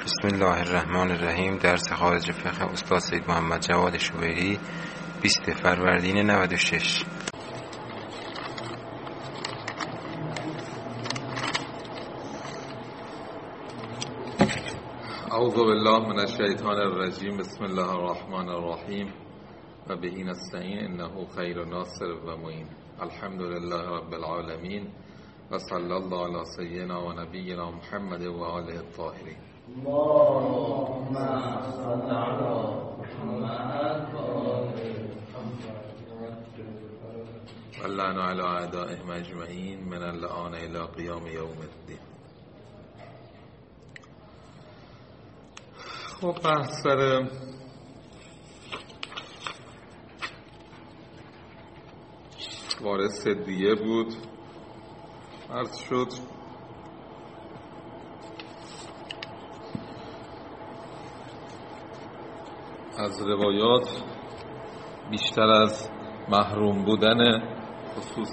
بسم الله الرحمن الرحیم. درس خارج فقه استاد سید محمد جواد شوبیری، 20 فروردین 96. اعوذ بالله من الشیطان الرجیم. بسم الله الرحمن الرحیم و به نستعین انه خیر ناصر و معین. الحمد لله رب العالمین و صلی الله علی سیدنا و نبینا محمد و آله الطاهرین. اللهم صل علی محمد و آله و لعن علی اعدائهم اجمعین من اللعان الی قیام یوم الدین. خب بحث سر وارث دیه بود. عرض شد از روایات بیشتر از محروم بودن خصوص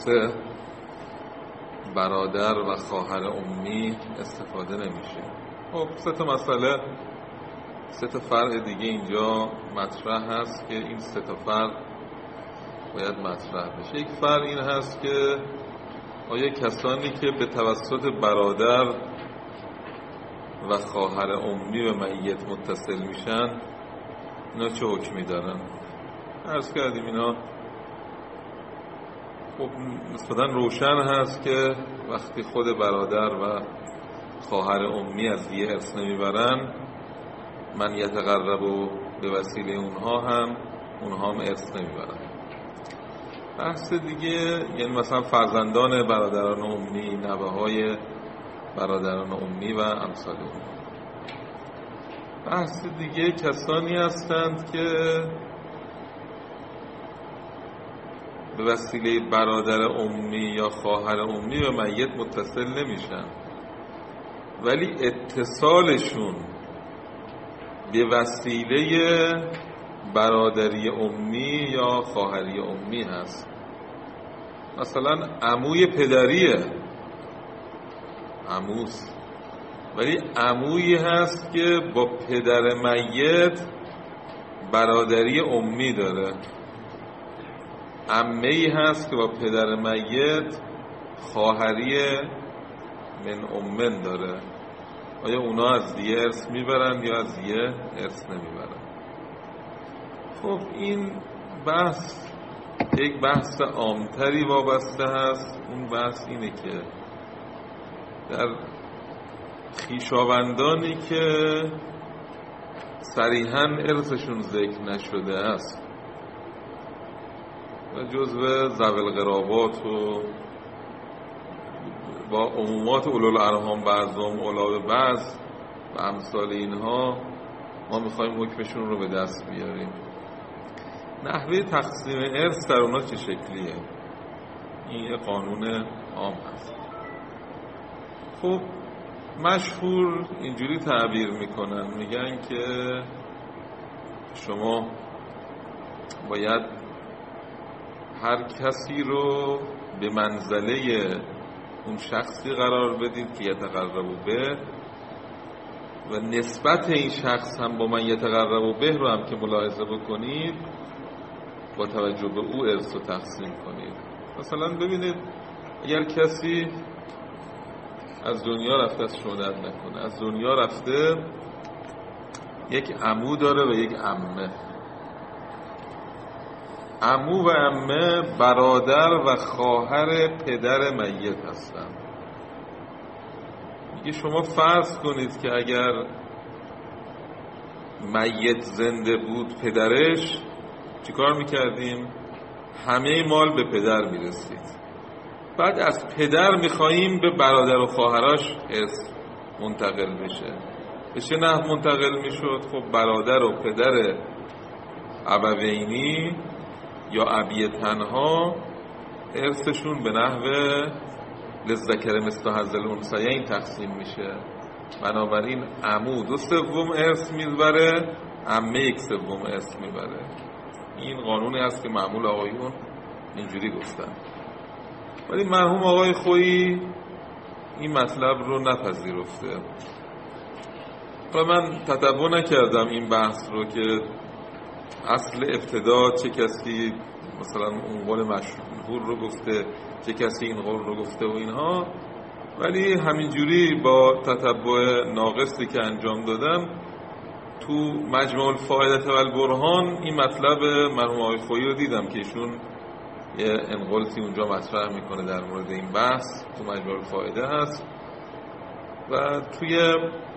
برادر و خواهر امی استفاده نمیشه. خب سه مسئله، سه فرع دیگه اینجا مطرح هست که این سه فرع باید مطرح بشه. یک فرع این هست که آیا کسانی که به توسط برادر و خواهر امی به میت متصل میشن اینا چه حکمی دارن؟ عرض کردیم اینا خب نسبتاً روشن هست که وقتی خود برادر و خواهر امی از دیه ارث نمیبرن، من یتقرب و به وسیله اونها هم ارث نمیبرن. بحث دیگه یعنی مثلا فرزندان برادران امی، نوه های برادران امی و امثال اون. بحث دیگه کسانی هستند که به وسیله برادر امی یا خواهر امی به میت متصل نمیشن، ولی اتصالشون به وسیله برادری امی یا خواهری امی هست. مثلا عموی پدریه، عموست، ولی عمویی هست که با پدر میت برادری امی داره. عمه‌ای هست که با پدر میت خواهری من امن داره. آیا اونا از دیه ارث میبرن یا از دیه ارث نمیبرن؟ خب این بحث یک بحث عامتری وابسته هست. اون بحث اینه که در خویشاوندانی که صریحاً ارثشون ذکر نشده است و جزو ذوی القرابات و با عمومات اولوالارحام بعضهم اولی به بعض و امثال اینها، ما میخوایم حکمشون رو به دست بیاریم. نحوه تقسیم ارث در اونا چه شکلیه؟ این یه قانون عام هست. خب مشهور اینجوری تعبیر میکنن، میگن که شما باید هر کسی رو به منزله اون شخصی قرار بدید که یتقرب به، و نسبت این شخص هم با من یتقرب به رو هم که ملاحظه بکنید با توجه به او ارث رو تقسیم کنید. مثلا ببینید اگر کسی از دنیا رفته، از شهادت نکنه، از دنیا رفته، یک عمو داره و یک عمه. عمو و عمه برادر و خواهر پدر میت هستن. میگه شما فرض کنید که اگر میت زنده بود چیکار میکردیم؟ همه مال به پدر میرسید. بعد از پدر میخواییم به برادر و خواهراش ارث منتقل بشه. به چه نحو منتقل میشد؟ خب برادر و پدر ابوینی یا ابی تنها ارثشون به نحو للذکر مثل حظ الانثیین تقسیم میشه. بنابراین عمو 2/3 ارث میبره، عمه 1/3 ارث میبره. این قانونی هست که معمول آقایون اینجوری گفتن، ولی مرحوم آقای خویی این مطلب رو نپذیرفته. من تتبع نکردم این بحث رو که اصل ابتدا چه کسی مثلا اون قول مشهور رو گفته، چه کسی این قول رو گفته و اینها، ولی همینجوری با تتبع ناقصی که انجام دادم تو مجموع الفائده و البرهان این مطلب مرحوم آقای خویی رو دیدم که ایشون یه انقلتی اونجا مطرح میکنه در مورد این بحث، تو مجموع الفائده هست. و توی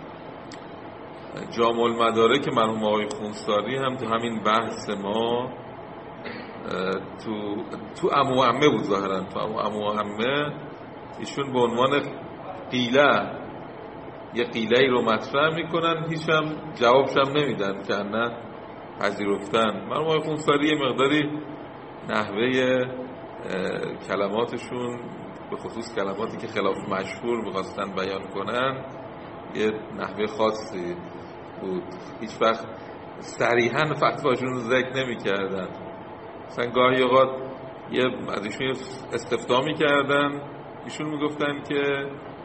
جامع المدارک مرحوم آقای خونساری هم تو همین بحث ما تو عموعمه بود ظاهرا، تو عموعمه ایشون به عنوان قیله یه قیله‌ای رو مطرح میکنن، هیچ هم جوابش هم نمیدن که نه پذیرفتن. مرحوم آقای خونساری یه مقداری نحوه کلماتشون به خصوص کلماتی که خلاف مشهور می‌خواستن بیان کنن یه نحوه خاصی بود، هیچ وقت صریحاً فتواشون رو ذکر نمی‌کردن. مثلا گاهی اوقات یه از ایشون استفتاء می‌کردن، ایشون میگفتن که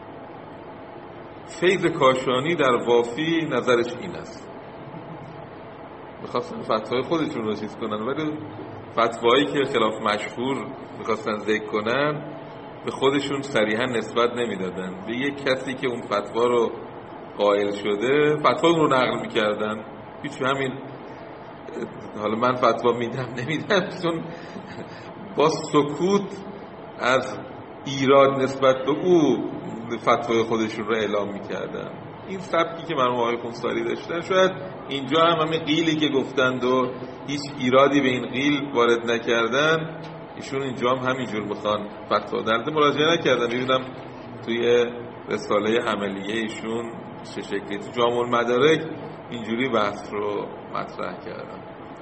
فیض کاشانی در وافی نظرش این است. میخواستن فتوای خودشون رو چیز کنن، ولی فتوایی که خلاف مشهور میخواستن ذکر کنن به خودشون صریحا نسبت نمیدادن، به یک کسی که اون فتوا رو قائل شده فتوا رو نقل میکردن. هیچ همین حالا من فتوا میدم نمیدم، چون با سکوت از ایراد نسبت به او فتوای خودشون رو اعلام میکردن. این سبکی که مرحوم آقای خونساری داشتن، شاید اینجا هم همین قیلی که گفتند و هیچ ایرادی به این قیل وارد نکردن، ایشون اینجا هم همینجور میخوان فتوا درده مراجعه نکردن. میبینم توی رساله عملیه ایشون چه شکلی تو جامع المدارک اینجوری بحث رو مطرح کردن.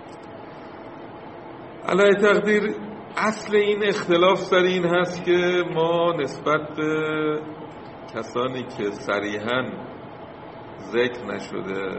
علی تقدیر اصل این اختلاف سر این هست که ما نسبت به کسانی که صریحاً ذکر نشده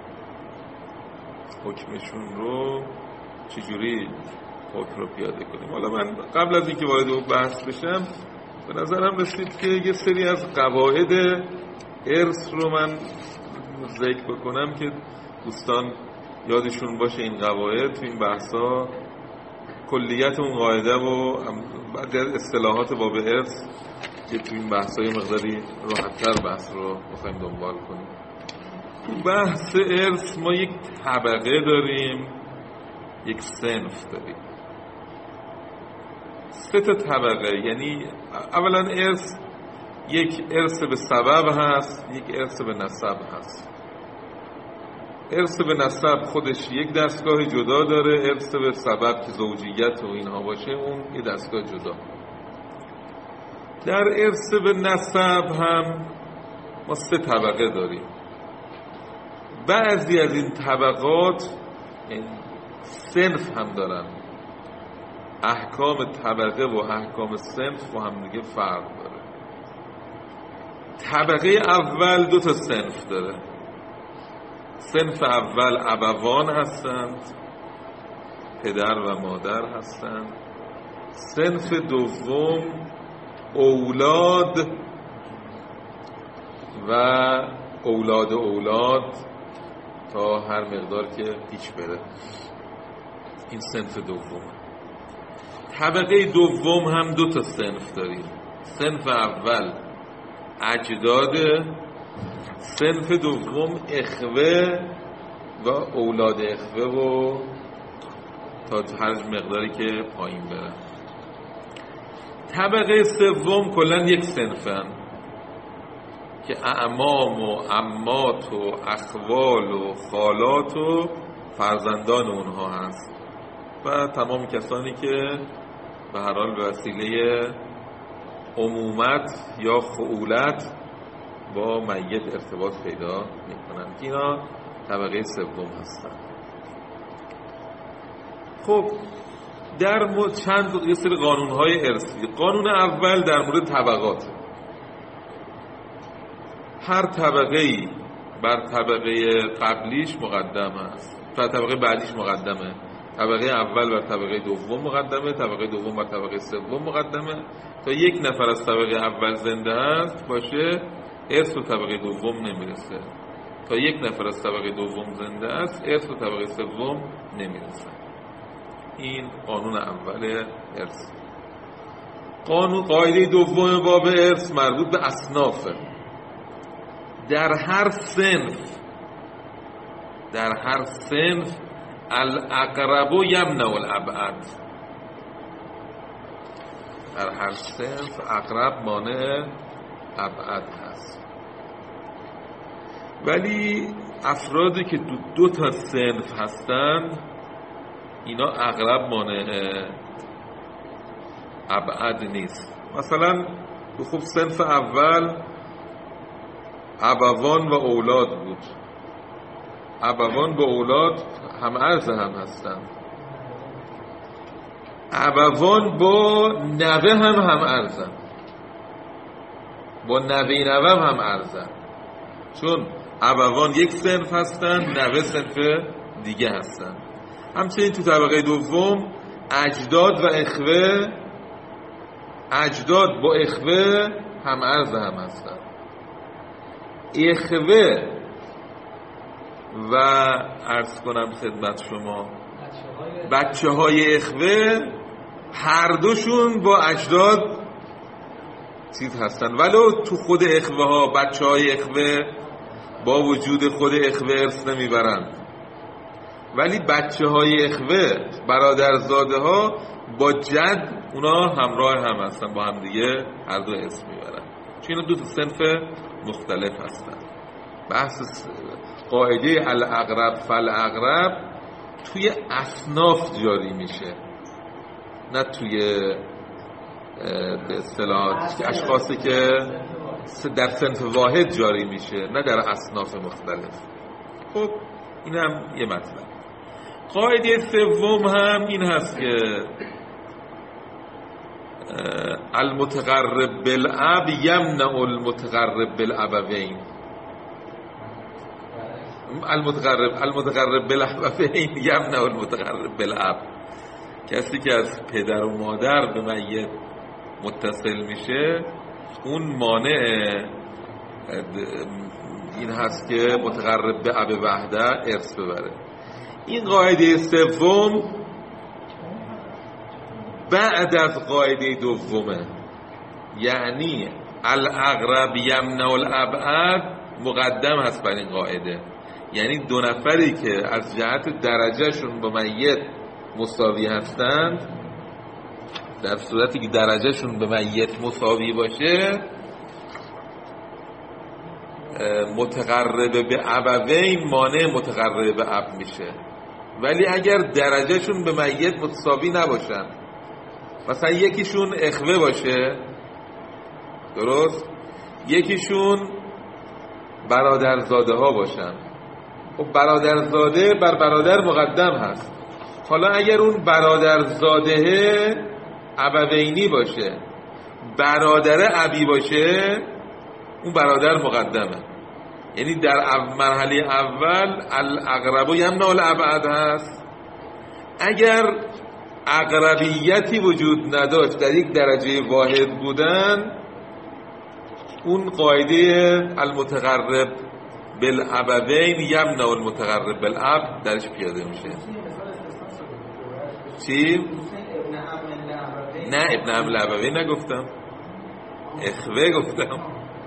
حکمشون رو چجوری حکم رو پیاده کنیم. حالا من قبل از اینکه وارد اون بحث بشم به نظرم رسید که یه سری از قواعد ارث رو من ذکر بکنم که دوستان یادشون باشه این قواعد تو این بحثا کلیت اون قاعده و بعد اصطلاحات باب ارث که تو این بحثای مقداری راحت‌تر بحث رو بخوایم دنبال کنیم. تو بحث ارث ما یک طبقه داریم، یک صنف داریم، 3 طبقه. یعنی اولا ارث یک ارث به سبب هست، یک ارث به نسب هست. ارث به نسب خودش یک دستگاه جدا داره، ارث به سبب که زوجیت و اینها باشه اون یه دستگاه جدا. در ارث به نسب هم ما 3 طبقه داریم. بعضی از این طبقات صنف هم دارن، احکام طبقه و احکام صنف با هم دیگه فرق داره. طبقه اول 2 صنف داره. صنف اول ابوان هستند، پدر و مادر هستند. صنف دوم اولاد و اولاد اولاد تا هر مقدار که پیش بره، این صنف دوم. طبقه دوم هم 2 صنف داریم. صنف اول اجداد، صنف دوم اخوه و اولاد اخوه و تا هر مقداری که پایین بره. طبقه سوم کلن یک صنفن که اعمام و عمات و اخوال و خالات و فرزندان اونها هست و تمام کسانی که به هر حال به وسیله عمومت یا خؤولت با میت ارتباط پیدا میکنن که اینا طبقه سوم هستن. خب در چند یه سری قانون‌های ارثی. قانون اول در مورد طبقات، هر طبقه‌ای بر طبقه قبلیش مقدم است، طبقه بعدیش مقدمه. طبقه اول بر طبقه دوم مقدمه، طبقه دوم بر طبقه سوم مقدمه. تا یک نفر از طبقه اول زنده است باشه ارث به طبقه دوم نمیرسه. تا تا یک نفر از طبقه دوم زنده است ارث به طبقه سوم نمیرسه. این قانون اول ارث. قاعده دوم باب ارث مربوط به اصنافه. در هر صنف الاقرب یمنع الابعد. در هر صنف اقرب مانع ابعد هست، ولی افرادی که دو تا صنف هستن اینا اقرب مانع ابعد نیست. مثلا خب صنف اول ابوان و اولاد بود. ابوان با اولاد هم ارز هم هستن. ابوان با نوه هم ارزن. با نوه هم ارزن، چون ابوان یک صنف هستن، نوه صنف دیگه هستن. همچنین تو طبقه دوم اجداد و اخوه، اجداد با اخوه هم ارز هم هستن. اخوه و عرض کنم خدمت شما بچه های اخوه هر دوشون با اجداد چیز هستن، ولو تو خود اخوه ها بچه های اخوه با وجود خود اخوه ارث نمیبرند، ولی بچه های اخوه برادرزاده ها با جد اونا همراه هم هستن، با هم دیگه هر دو ارث میبرن، چون اینا دو تا صنف مختلف هستن. بحث قاعده الاقرب فالاقرب توی اصناف جاری میشه، نه توی به اصطلاح اشخاصی که در صنف واحد جاری میشه، نه در اصناف مختلف. خب این هم یه مطلب. قاعده سوم هم این هست که المتقرب بالاب یمنع المتقرب بالابوین. المتقرب بالابوین یمنع المتقرب بالاب. کسی که از پدر و مادر به میت متصل میشه اون مانع این هست که متقرب به اب وحده ارث ببره. این قاعده سوم بعد از قاعده دومه، یعنی الاقرب یمنع الابعد مقدم هست بر این قاعده. یعنی دو نفری که از جهت درجهشون با میت مساوی هستند، در صورتی که درجهشون به میت مساوی باشه متقرب به ابوین مانع متقرب به اب میشه. ولی اگر درجهشون به میت مساوی نباشن، مثلا یکیشون اخوه باشه، درست، یکیشون برادرزاده ها باشن، خب برادرزاده بر برادر مقدم هست. حالا اگر اون برادرزاده ابوینی باشه، برادر ابی باشه، اون برادر مقدمه. یعنی در مرحله اول الاقرب یمنع الابعد هست. اگر اقربیتی وجود نداشت، در یک درجه واحد بودن، اون قاعده المتقرب بالابوین یمنع المتقرب بالاب درش پیاده میشه. چی؟ نه ابن عم الابوین نگفتم، اخوه گفتم.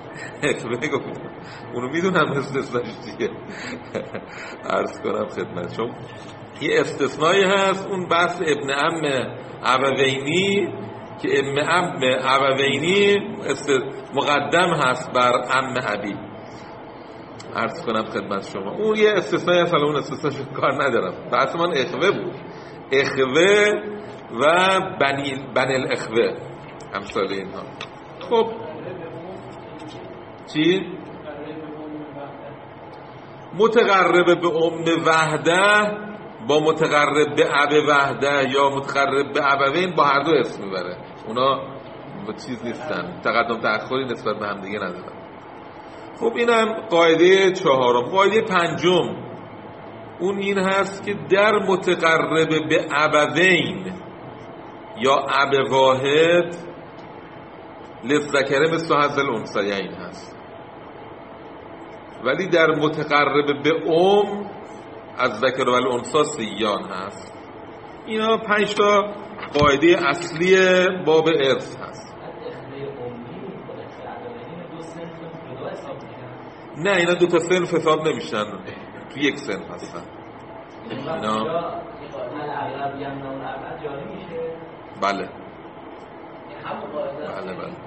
اونو میدونم استثناش دیگه. عرض کنم خدمت شما یه استثنایی هست، اون بحث ابن عم ابوینی که ابن عم ابوینی مقدم هست بر عم ابی. عرض کنم خدمت شما اون یه استثنایی هست، اون استثناش کار ندارم. بحث من اخوه بود، اخوه و بنی الاخوه امثال اینها. خب چی؟ متقرب به ام وحده با متقرب به اب وحده یا متقرب به ابوین با هر دو اسم میبره. اونا چیز نیستن، تقدم تأخری نسبت به هم دیگه ندارن. خب اینم قاعده چهارم. قاعده پنجم اون این هست که در متقرب به ابوین یا اب واحد للذکر مثل حظ الانثیین هست. ولی در متقرب به از ذکر و الانثی سیان هست. اینا 5 تا قاعده اصلی باب ارث هست. نه اینا 2 تا صنف حساب نمیشن، تو یک صنف هستن اینا. بله بله بله.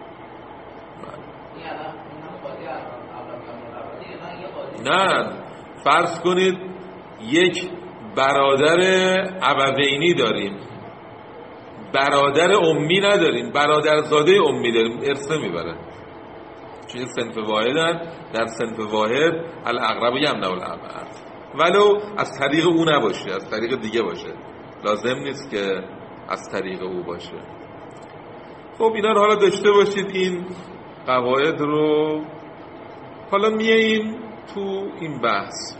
نه فرض کنید یک برادر ابوینی داریم، برادر امی نداریم، برادرزاده امی داریم، ارث نمیبره چون صنف واحدن. در صنف واحد الاقرب یمنع الابعد، ولو از طریق او نباشه، از طریق دیگه باشه، لازم نیست که از طریق او باشه. خب اینا رو حالا داشته باشید، این قواعد رو. حالا میاییم تو این بحث.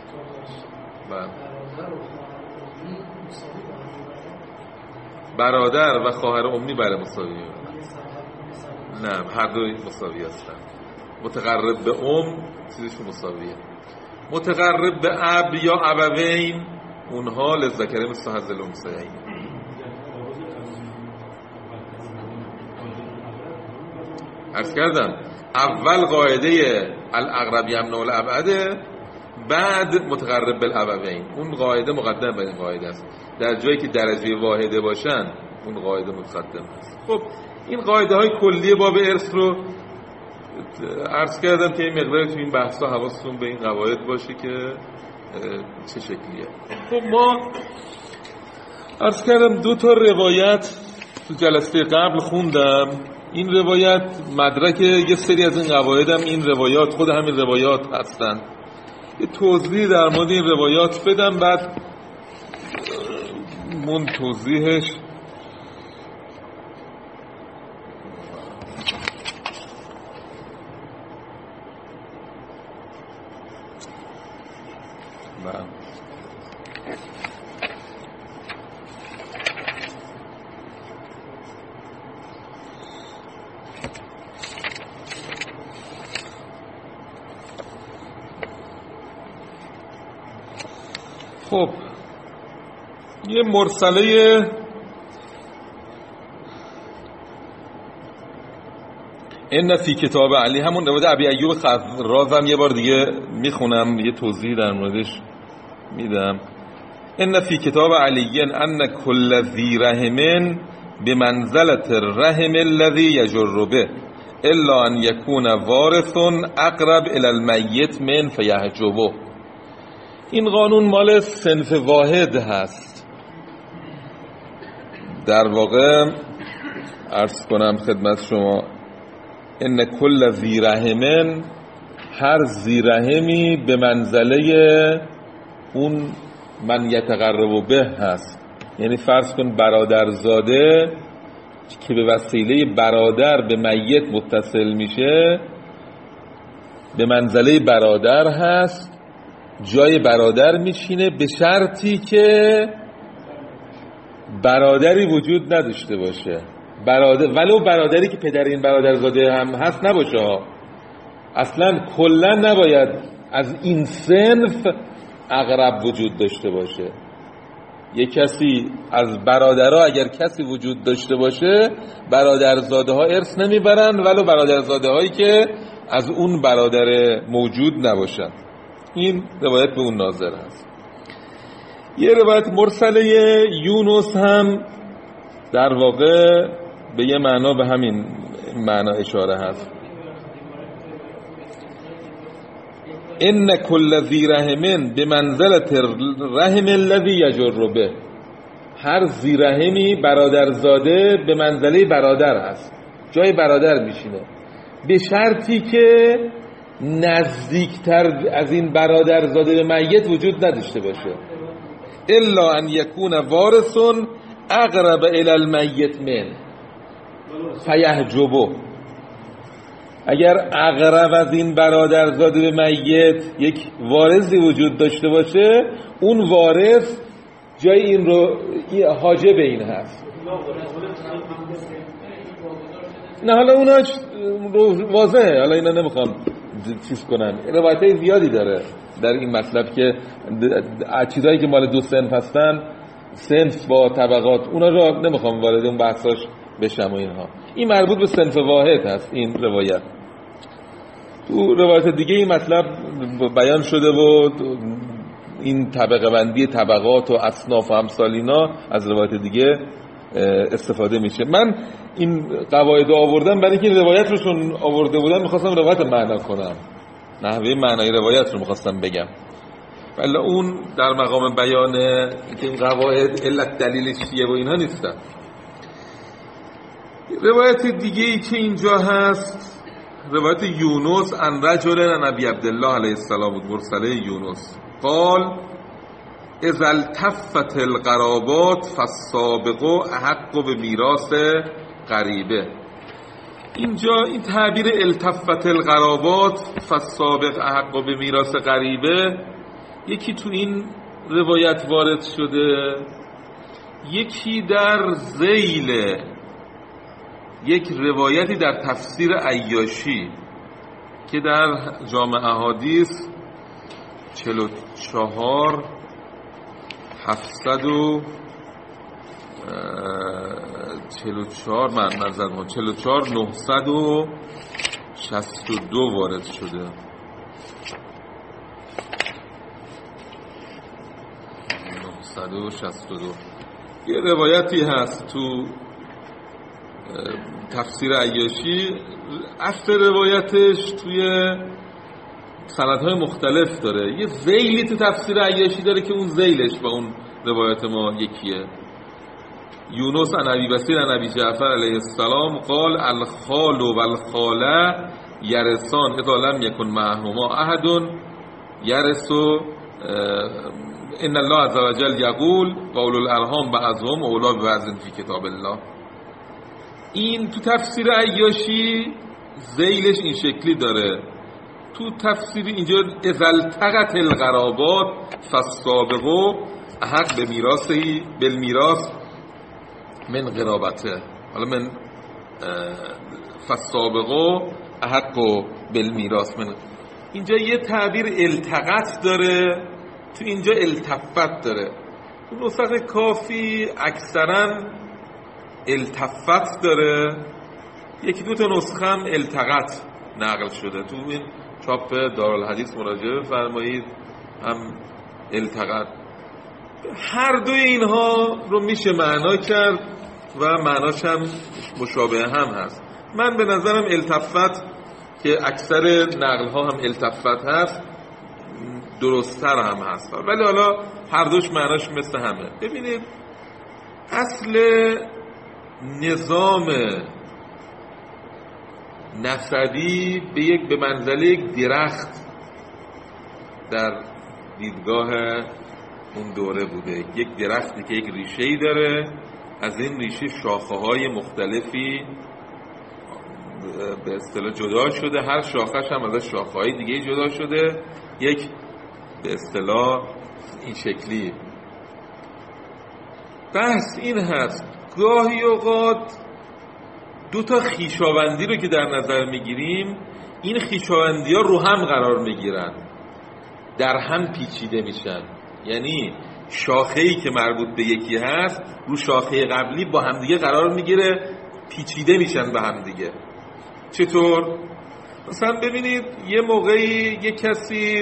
برادر و خواهر امی برای مساوی نه، هر دوی مساوی هستن. متقرب به چیزشون مساویه. متقرب به اب یا ابوین، اونها للذکر مثل حظ الانثیین. عرض کردم اول قاعده الاقرب یمنع الابعد، بعد متقرب بالابوین. اون قاعده مقدم بر این قاعده است. در جایی که درجه واحده باشن اون قاعده متقدم است. خب این قاعده های کلی باب ارث رو عرض کردم که این مقدار تو این بحثا حواستون به این قواعد باشه که چه شکلیه. خب ما عرض کردم 2 تا روایت تو جلسه قبل خوندم. این روایت مدرک یه سری از این قواعد هم این روایات، خود همین روایات هستن. یه توضیح در مورد این روایات بدم، بعد من توضیحش خب یه مرسله این فی کتاب علی، همون روایت ابی ایوب خرازم یه بار دیگه میخونم، یه توضیح در موردش میدم. ان فی کتاب علی ان کل ذی رحم بمنزلة الرحم الذی یجر به الا ان یکون وارث اقرب الی المیت من فیحجبه. این قانون مال صنف واحد هست. در واقع عرض کنم خدمت شما ان کل ذی رحم، هر ذی رحمی به منزله اون من یتقرب به هست. یعنی فرض کن برادرزاده که به وسیله برادر به میت متصل میشه به منزله برادر هست، جای برادر میشینه، به شرطی که برادری وجود نداشته باشه. ولو برادری که پدر این برادرزاده هم هست نباشه، اصلا کلا نباید از این صنف اقرب وجود داشته باشه. یک کسی از برادرها اگر کسی وجود داشته باشه، برادرزاده ها ارث نمیبرن ولو برادرزاده هایی که از اون برادر موجود نباشن. این روایت به اون ناظر هست. یه روایت مرسله یونس هم در واقع به یه معنا به همین معنا اشاره هست. ان کل ذی رحم بمنزلة الرحم الذی یجر به، هر ذی رحمی برادرزاده به منزله برادر هست، جای برادر میشینه، به شرطی که نزدیکتر از این برادرزاده به میت وجود نداشته باشه. الا ان یکون وارث اقرب الی المیت من فیحجبه. اگر اقرب از این برادرزاده به میت یک وارثی وجود داشته باشه، اون وارث جای این رو حاجب این هست. نه حالا اونا واضحه، حالا اینا نمیخوام چیز کنن. روایت‌های زیادی داره در این مطلب که چیزایی که مال دو صنف هستن، صنف با طبقات، اونا رو نمیخوام وارد اون بحثاش بشم و اینها. این مربوط به صنف واحد هست این روایت. تو روایت دیگه این مطلب بیان شده و این طبقه بندی طبقات و اصناف و امثال اینا از روایت دیگه استفاده میشه. من این قواعد آوردم برای اینکه این روایت روشون آورده بودم، میخواستم روایت معنا کنم، نحوه معنای روایت رو میخواستم بگم، ولی اون در مقام بیان این قواعد علت دلیل چیه و اینها نیستن. روایت دیگه ای که اینجا هست روایت یونس عن رجل عن ابی عبدالله علیه السلام بود، مرسله یونس. قال اذا التفت القرابات فالسابق احق بمیراث قریبه. اینجا این تعبیر التفت القرابات فالسابق احق بمیراث قریبه یکی تو این روایت وارد شده، یکی در ذیل یک روایتی در تفسیر عیاشی که در جامع احادیث 44 744 من نظر ما 44 962 وارد شده. 962 یه روایتی هست تو تفسیر عیاشی، اصل روایتش توی سندهای مختلف داره. یه ذیلی تو تفسیر عیاشی داره که اون ذیلش با اون روایت ما یکیه. یونس عن ابی بصیر عن ابی جعفر علیه السلام قال الخال والخاله یرثان اذا لم یکن معهما احد یرث ان الله عز وجل یقول قول الارحام بعضهم اولی ببعض فی کتاب الله. این تو تفسیر عیاشی ذیلش این شکلی داره. تو تفسیر اینجا اذا التقت القرابات فالسابق احق بمیراثی بالمیراث من قرابته. حالا من فالسابق احق بالمیراث من، اینجا یه تعبیر التقت داره، تو اینجا التفت داره. تو نسخه کافی اکثرا التفت داره، یکی دو تا نسخه هم التقت نقل شده. تو این چاپ دارالحدیث مراجعه بفرمایید هم التقت. هر دوی اینها رو میشه معنا کرد و معناش هم مشابه هم هست. من به نظرم التفت که اکثر نقل ها هم التفت هست درست‌تر هم هست، ولی حالا هر دوش معناش مثل همه. ببینید اصل نظام نسبی به منزله یک درخت در دیدگاه اون دوره بوده. یک درختی که یک ریشه‌ای داره، از این ریشه شاخه‌های مختلفی به اصطلاح جدا شده، هر شاخه‌ش هم از شاخه‌های دیگه جدا شده، یک به اصطلاح این شکلی. بحث این هست گاهی اوقات دو تا خویشاوندی رو که در نظر میگیریم، این خویشاوندی ها رو هم قرار میگیرن، در هم پیچیده میشن. یعنی شاخه‌ای که مربوط به یکی هست رو شاخه قبلی با همدیگه قرار میگیره، پیچیده میشن به همدیگه. چطور؟ مثلا ببینید یه موقعی یه کسی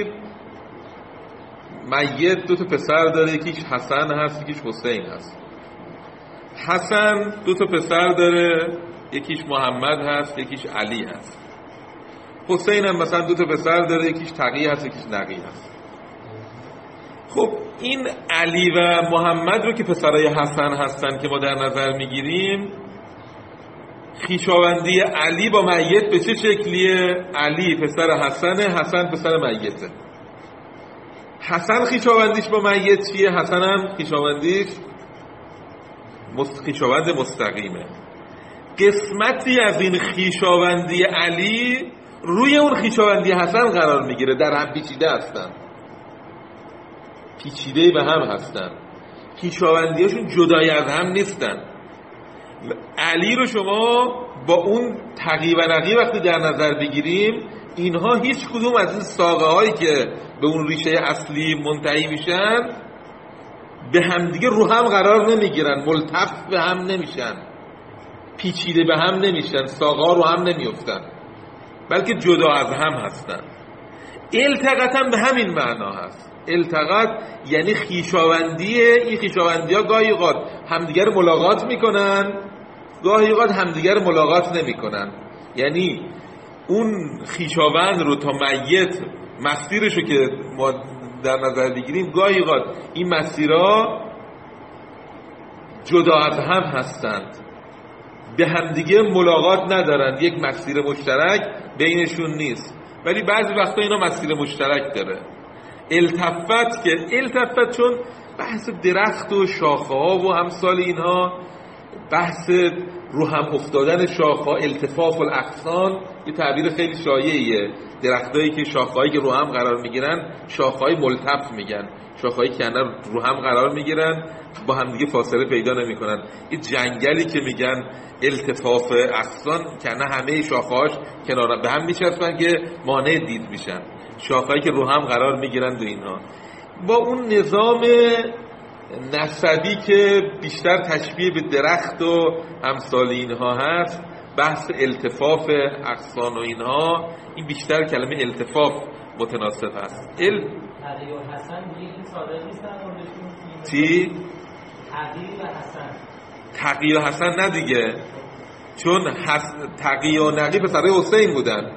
میت دو تا پسر داره، یکیش حسن هست یکیش حسین هست. حسن دو تا پسر داره، یکیش محمد هست یکیش علی هست. حسین هم مثلا دو تا پسر داره، یکیش تقی هست یکیش نقی هست. خب این علی و محمد رو که پسرای حسن هستن که ما در نظر میگیریم، خویشاوندی علی با میت به چه شکلیه؟ علی پسر حسنه، حسن پسر میته. حسن خویشاوندیش با میت چیه؟ حسن هم خویشاوندیش خویشاوند مستقیمه. قسمتی از این خویشاوندی علی روی اون خویشاوندی حسن قرار میگیره، در هم پیچیده هستن، پیچیده به هم هستن، خویشاوندیاشون جدای از هم نیستن. علی رو شما با اون تقی و نقی وقتی در نظر بگیریم، اینها هیچ کدوم از این ساقه هایی که به اون ریشه اصلی منتهی میشن به همدیگه رو هم قرار نمیگیرن، ملتف به هم نمیشن، پیچیده به هم نمیشن، ساقه ها رو هم نمیفتن، بلکه جدا از هم هستن. التقاط هم به همین معنا هست. التقاط یعنی خویشاوندیه. این خویشاوندی ها گاهی اوقات همدیگر ملاقات میکنن، گاهی اوقات همدیگر ملاقات نمیکنن. یعنی اون خویشاوند رو تا میت مسیرشو که ما در نظر بگیریم، گاهی اوقات این مسیرها جدا از هم هستند، به همدیگه ملاقات ندارن، یک مسیر مشترک بینشون نیست، ولی بعضی وقتا اینا مسیر مشترک داره. التفت که التفت چون بحث درخت و شاخه ها و امثال اینها، بحث رو هم افتادن شاخه ها، التفاف الاغصان، یه تعبیر خیلی شایعیه. درختایی که شاخه‌هایی که رو هم قرار میگیرن شاخه‌های ملتف میگن، شاخه‌هایی که رو هم قرار میگیرن با هم دیگه فاصله پیدا نمیکنن. یه جنگلی که میگن التفاف اغصان، که همه شاخه‌هاش کنار به هم میچسبن که مانع دید میشن. شاخه‌هایی که رو هم قرار میگیرن و اینها، با اون نظام نسبی که بیشتر تشبیه به درخت و امثال اینها هست، بحث التفاف اغصان و اینها، این بیشتر کلمه التفاف متناسب هست. تقی و حسن این ساده نیستن چی؟ تقی و حسن. تقی و حسن نه دیگه، چون تقی و نقی پسرای حسین بودن.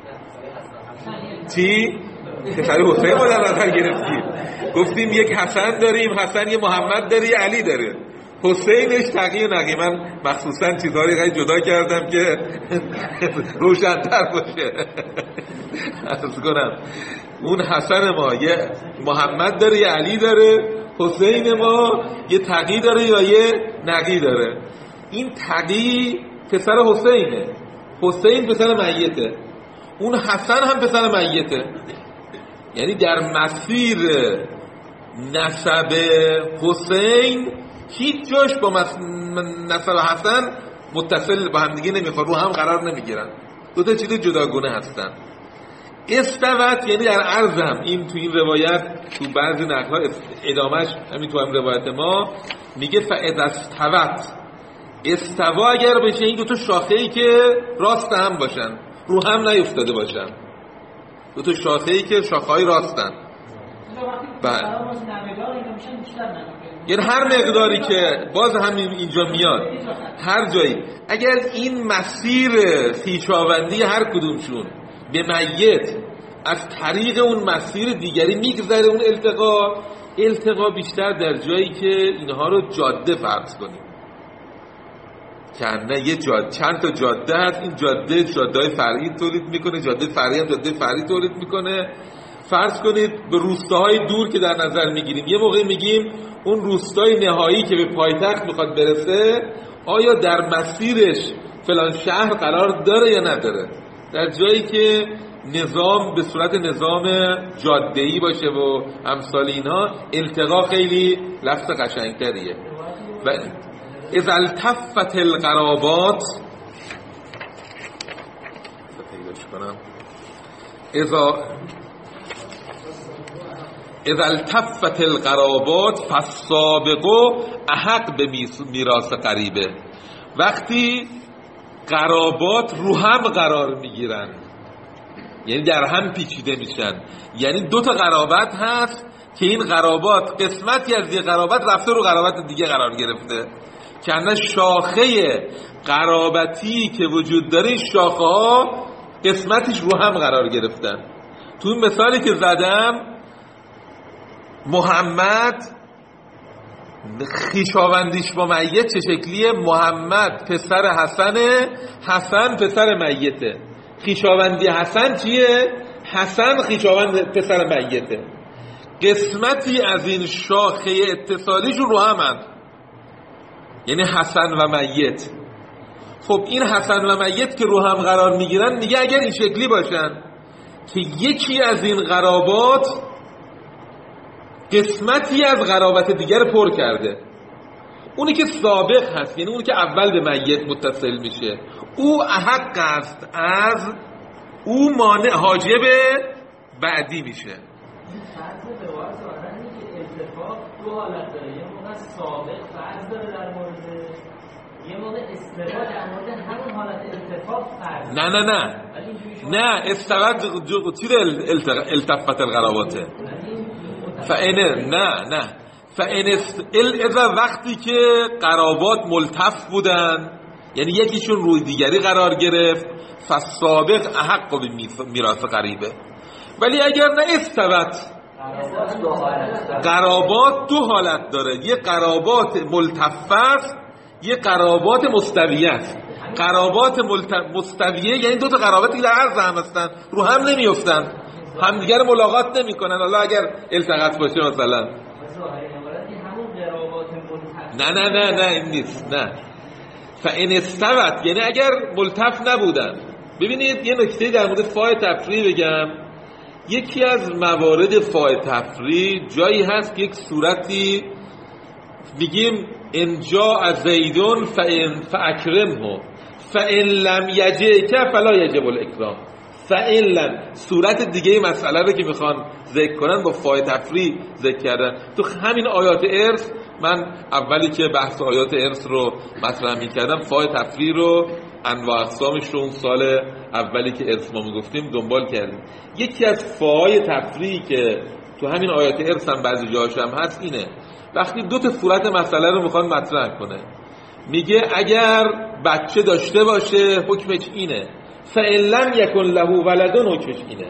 چی؟ پسرای حسین بودن نظر گرفتیم. گفتیم یک حسن داریم، حسن یه محمد داره، یه علی داره، حسینش تقی و نقی. من مخصوصا چیزهایی قید جدا کردم که روشن‌تر باشه. عرض کنم اون حسن ما یه محمد داره، یه علی داره، حسین ما یه تقی داره یا یه نقی داره. این تقی پسر حسینه، حسین پسر میته، اون حسن هم پسر میته. یعنی در مسیر نسب حسین هیچ جاش با نسب حسن متصل با هم دیگه نمیخواد، رو هم قرار نمیگیرن، دو تا چیز جداگونه هستن. استوت یعنی در عرضم، این تو این روایت تو بعضی نقل‌ها ادامش همین تو هم روایت ما میگه فاذا استوت، استوا اگر بشه این دو تا شاخه‌ای که راست هم باشن، رو هم نیفتاده باشن، دو تا شاخه‌ای که شاخه‌های راستن. یعنی هر مقداری که باز همین اینجا میاد، هر جایی اگر این مسیر خویشاوندی هر کدومشون به میت از طریق اون مسیر دیگری میگذره، اون التقا بیشتر در جایی که اینها رو جاده فرض کنیم، که نه یه جاده، چند تا جاده هست، این جاده‌های فرعی تولید میکنه، جاده فرعی هم جاده فرعی تولید میکنه. فرض کنید به روستاهای دور که در نظر میگیریم، یه موقع میگیم اون روستای نهایی که به پایتخت میخواد برسه آیا در مسیرش فلان شهر قرار داره یا نداره. در جایی که نظام به صورت نظام جاده‌ای باشه و امثال اینها، التقا خیلی لفظ قشنگتریه. و اذا التفت القرابات، اذا التفت القرابات فالسابق احق به میراث قریبه. وقتی قرابات رو هم قرار میگیرن، یعنی در هم پیچیده میشن، یعنی دو تا قرابت هست که این قرابات قسمتی از یه قرابت رفته رو قرابت دیگه قرار گرفته، که انا شاخه قرابتی که وجود داره این شاخه ها قسمتش رو هم قرار گرفتن. تو این مثالی که زدم محمد خویشاوندیش با میت چه شکلیه؟ محمد پسر حسنه، حسن پسر میته. خویشاوندی حسن چیه؟ حسن خویشاوند پسر میته. قسمتی از این شاخه اتصالیش رو همند، یعنی حسن و میت. خب این حسن و میت که رو هم قرار میگیرن، میگه اگر این شکلی باشن که یکی از این قرابات قسمتی از قرابت دیگر پر کرده، اونی که سابق هست، یعنی اونی که اول به میت متصل میشه، او احق است از او مانع حاجب بعدی میشه. فرض به واسه آدمی که اتفاق دو حالت داره، یه موقع سابق فرض داره در مورد، یه موقع استفاده در مورد همون حالت اتفاق فرض. نه استفاد چیز التفت القراباته. اذا وقتی که قرابات ملتف بودن، یعنی یکیشون روی دیگری قرار گرفت، فالسابق احق به میراث قریبه. ولی اگر نه استوت، قرابات دو حالت داره، یه قرابات ملتفه است، یه قرابات مستویه است. قرابات مستویه یعنی دو تا قراباتی در عرض هم هستن، رو هم نمیافتن، همدیگر ملاقات نمیکنن. حالا اگر التقاط باشه مثلا نه این نیست. نه فان استوت یعنی اگر ملتف نبودن. ببینید یه نکته در مورد فاء تفریع بگم. یکی از موارد فاء تفریع جایی هست که یک صورتی میگیم ان جاء زیدون فاکرمه فان لم یجئک فلا یجب الاکرام. فان لم، صورت دیگه مسئله رو که میخوان ذکر کنن با فاء تفریع ذکر کردن. تو همین آیات ارث، من اولی که بحث آیات ارث رو مطرح میکردم فاء تفریع رو انواع اقسامش رو اون سال اولی که ارث ما میگفتیم دنبال کردیم. یکی از فاء تفریعی که تو همین آیات ارث هم بعضی جاهاش هم هست اینه، وقتی دو تا صورت مسئله رو میخوان مطرح کنه، میگه اگر بچه داشته باشه حکمش اینه، فإن لم یکن له ولد حکمش اینه.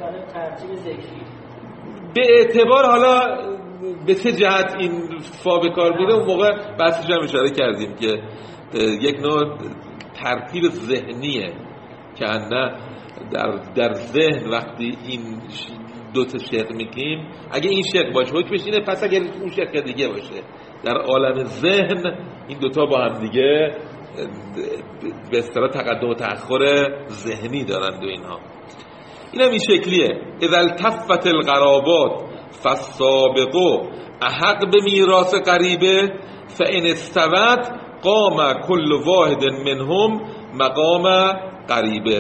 به اعتبار حالا به چه جهت این فا به کار میره اون موقع بحثش هم اشاره کردیم که یک نوع ترتیب ذهنیه که نه در ذهن وقتی این دو تا شق میگیم، اگه این شق باشه حکمش اینه، پس اگر اون شق دیگه باشه در عالم ذهن این دوتا با هم دیگه به اصطلاح تقدم و تأخر ذهنی دارند و اینها. اینم این شکلیه. اذا التفت القرابات فالسابق احق به میراث قریبه فان استوت قام کل واحد منهم مقام قریبه.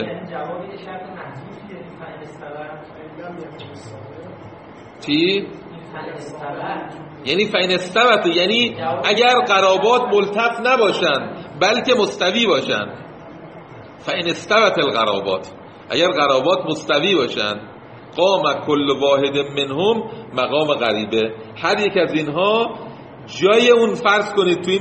چی؟ یعنی فإن استوت یعنی اگر قرابات ملتف نباشن بلکه مستوی باشن. فإن استوت القرابات، اگر قرابات مستوی باشن، قام کل واحد منهم مقام قریبه. هر یک از اینها جای اون، فرض کنید تو این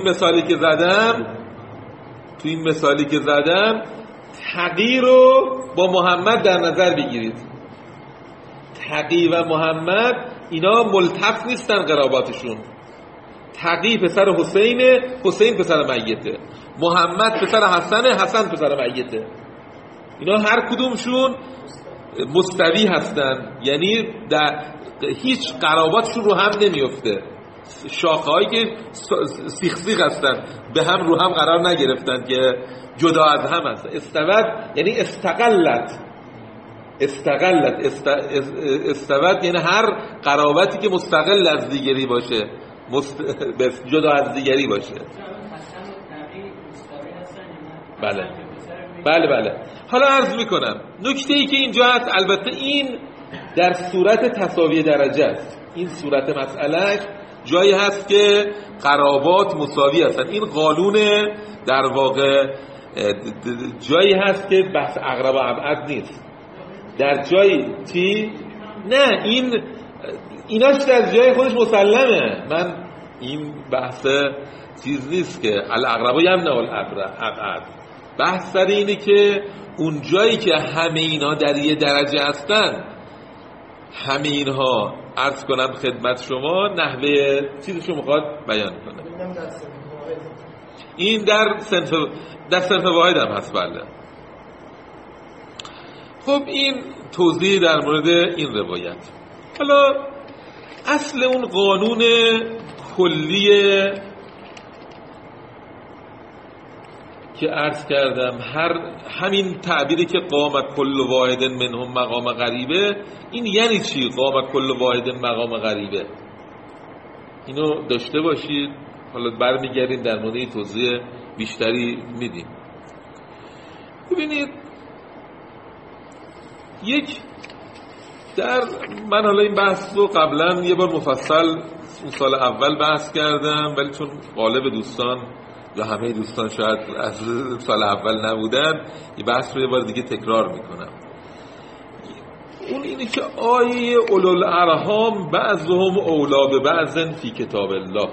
مثالی که زدم تقی رو با محمد در نظر بگیرید. تقی و محمد اینا ملتف نیستن قراباتشون. تقی پسر حسینه، حسین پسر میته، محمد پسر حسنه، حسن پسر میته. اینا هر کدومشون مستوی هستن، یعنی در هیچ قراباتشون رو هم نمیفته. شاخه‌هایی که سیخ هستن به هم رو هم قرار نگرفتن که جدا از هم هستن. استوت یعنی استوت یعنی هر قرابتی که مستقل از دیگری باشه، جدا از دیگری باشه. بله. حالا عرض میکنم نکته‌ای که اینجا هست، البته این در صورت تساوی درجه است. این صورت مسئلهش جایی هست که قرابات مساوی هستن. این قانون در واقع جایی هست که بحث اقرب و ابعد نیست. در جایی چی؟ نه ایناش در جای خودش مسلمه. من این بحث چیز نیست که الاقرب یمنع الابعد. بحث سر اینه که اون جایی که همه اینا در یه درجه هستن، همه اینها عرض کنم خدمت شما نحوه چیزشو میخواد بیان کنه. این در صنف واحد هم هست. بله. خب این توضیح در مورد این روایت. حالا اصل اون قانون کلیه که عرض کردم، همین تعبیری که قام کل واحد منهم مقام غریبه، این یعنی چی؟ قام کل واحد مقام غریبه، اینو داشته باشید. حالا برمیگردیم در مورد این توضیح بیشتری میدیم. ببینید من حالا این بحث رو قبلا یه بار مفصل اون سال اول بحث کردم، ولی چون غالب دوستان یا همه دوستان شاید از سال اول نبودن، یه بحث رو یه بار دیگه تکرار میکنم. اون اینه که آیه اولوالارحام بعضهم اولی ببعض فی کتاب الله،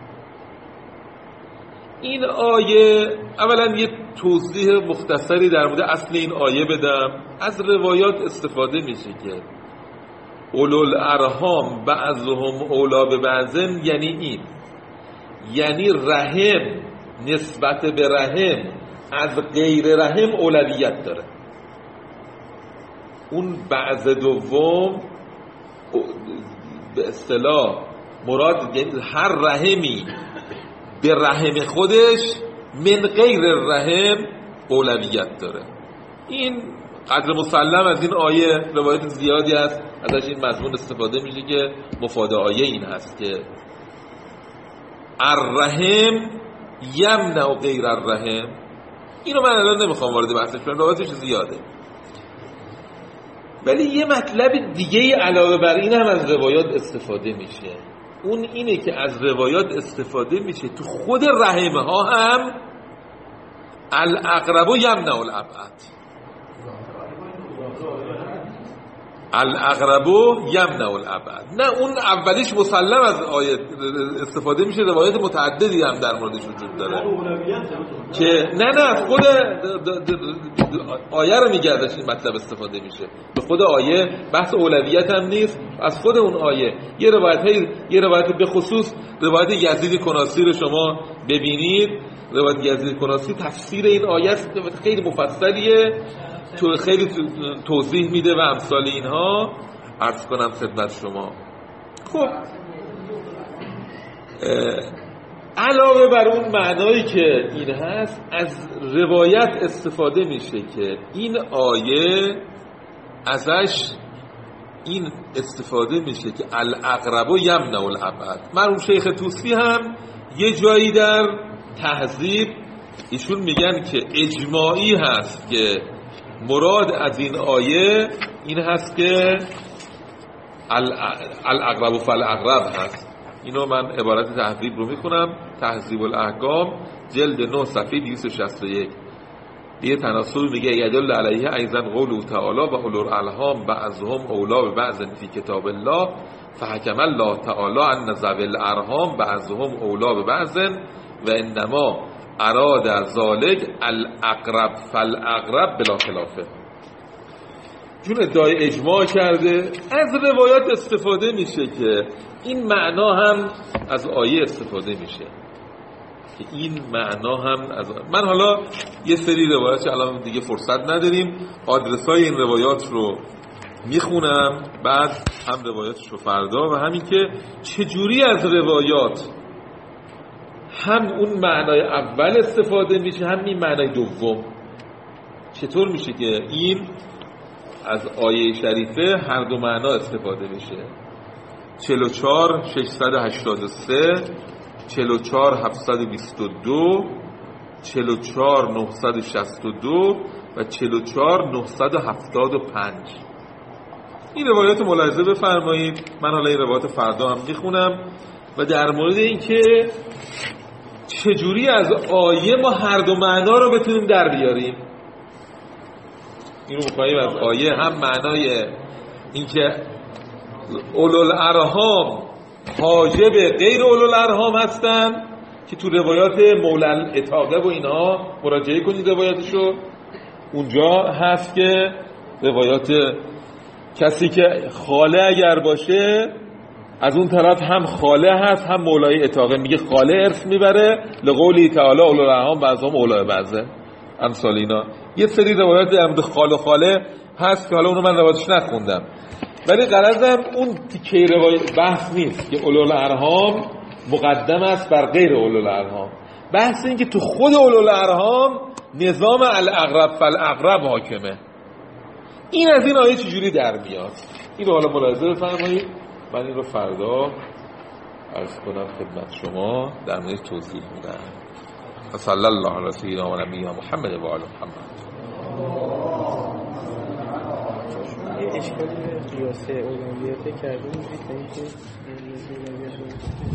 این آیه اولا یه توضیح مختصری در مورد اصل این آیه بدم. از روایات استفاده میشه که اولوالارحام بعضهم اولی ببعض، یعنی این، یعنی رحم نسبت به رحم از غیر رحم اولویت داره. اون بعض دوم به اصطلاح مراد یعنی هر رحمی به رحم خودش من غیر رحم اولویت داره. این قدر مسلم از این آیه روایت زیادی هست ازش این مضمون استفاده میشه که مفاد آیه این هست که الرحم یمنع غیر الرحم. اینو من الان نمیخوام وارد بحثش بشم، روایتش زیاده، ولی یه مطلب دیگه علاوه بر این هم از روایات استفاده میشه. اون اینه که از روایات استفاده میشه تو خود رحمه ها هم الاقرب یمنع الابعد، الاقرب یمنع الابعد. نه اون اولیش مسلم از آیه استفاده میشه، روایت متعددی هم در موردش وجود داره که نه خود آیه رو میگردش این مطلب استفاده میشه، به خود آیه بحث اولویت هم نیست، از خود اون آیه یه روایت به خصوص روایت یزید کناسی رو شما ببینید. روایت یزید کناسی تفسیر این آیه خیلی مفصلیه، خیلی توضیح میده و امثال اینها عرض کنم خدمت شما. خب علاوه بر اون معنایی که این هست، از روایت استفاده میشه که این آیه ازش این استفاده میشه که الاقرب یمنع الابعد. مرحوم شیخ طوسی هم یه جایی در تهذیب ایشون میگن که اجماعی هست که مراد از این آیه این هست که الاقرب فالاقرب هست. اینو من عبارت تهذیب رو میخونم، تهذیب الاحکام جلد 9 صفحه 261. یه تناسب میگه یدل علیه ایضا قوله تعالی و اولوالارحام بعضهم اولی ببعض فی کتاب الله فحکم الله تعالی ان ذوی الارحام بعضهم اولی ببعض و انما اراد ذالک الاقرب فالاقرب بلا خلافه. چون ادعای اجماع کرده، از روایات استفاده میشه که این معنا هم از آیه استفاده میشه که این معنا هم از من حالا یه سری روایات که الان دیگه فرصت نداریم، آدرسای این روایات رو میخونم، بعد هم روایاتش رو فردا و همین که چجوری از روایات هم اون معنای اول استفاده میشه هم این معنای دوم. چطور میشه که این از آیه شریفه هر دو معنا استفاده میشه؟ 44 683 44 722 44 962 و 44 975. این روایات ملاحظه بفرمایید. من حالا این روایات فردا هم میخونم و در مورد این که چجوری از آیه ما هر دو معنا رو بتونیم در بیاریم. اینو می‌خوایم از آیه هم معنای این که اولوالارحام حاجب غیر اولوالارحام هستن که تو روایات مولا العتاقه و اینها مراجعه کنید روایاتشو، اونجا هست که روایات کسی که خاله اگر باشه از اون طرف هم خاله هست هم مولای عتاقه، میگه خاله ارث میبره لقولی تعالی اولوالارحام بعضهم اولی بعضه امثال اینا. یه سری روایات در مورد خاله و خاله هست که حالا اونو من روایتش نخوندم، ولی غرضم اون تیکه روایت بحث نیست که اولوالارحام مقدم است بر غیر اولوالارحام. بحث این که تو خود اولوالارحام نظام الاقرب فالاقرب حاکمه. این از این آیه چجوری در میاد؟ اینو حالا ملاحظه بفرمایید. من این رو فردا عرض کنم خدمت شما در مورد توضیح میدم. صلی الله علی سیدنا و نبینا محمد و آل محمد. اشکالی به قیاس اولویت کردیم؟ اینکه اولویت